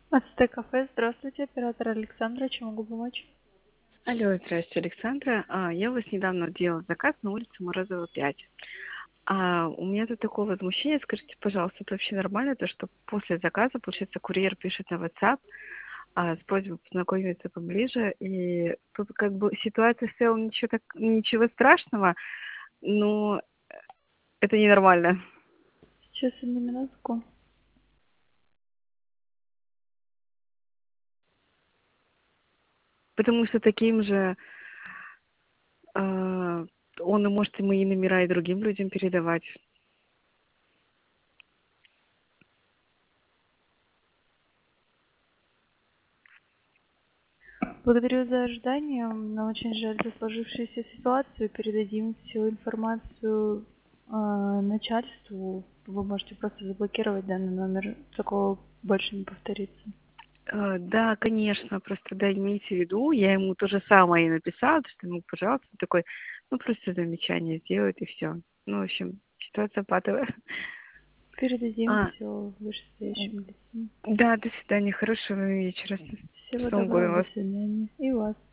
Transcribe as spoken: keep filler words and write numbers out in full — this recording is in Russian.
Ацтек кафе, здравствуйте, оператор Александра, чем могу помочь? Алло, здравствуйте, Александра. А, я у вас недавно делала заказ на улице Морозова, пять. А у меня тут такое возмущение. Скажите, пожалуйста, это вообще нормально, то, что после заказа, получается, курьер пишет на WhatsApp а, с просьбой познакомиться поближе, и тут как бы ситуация в целом ничего, так, ничего страшного, но это ненормально. Сейчас, одну минутку. Потому что таким же а, он и может и мои номера и другим людям передавать. Благодарю за ожидание. Нам очень жаль за сложившуюся ситуацию. Передадим всю информацию э, начальству. Вы можете просто заблокировать данный номер. Такого больше не повторится. Э, Да, конечно, просто, да, имейте в виду, я ему то же самое и написала, то, что ему, пожалуйста, такой, ну, просто замечание сделает и все. Ну, в общем, ситуация патовая. Передадим А, все вышестоящим лицам. да, до свидания, хорошего вечера. Всего С Новым доброго, годом до вас. свидания. И вас.